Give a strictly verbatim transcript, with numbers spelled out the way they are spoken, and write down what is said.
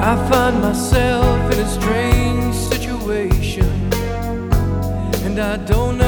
I find myself in a strange situation, and I don't know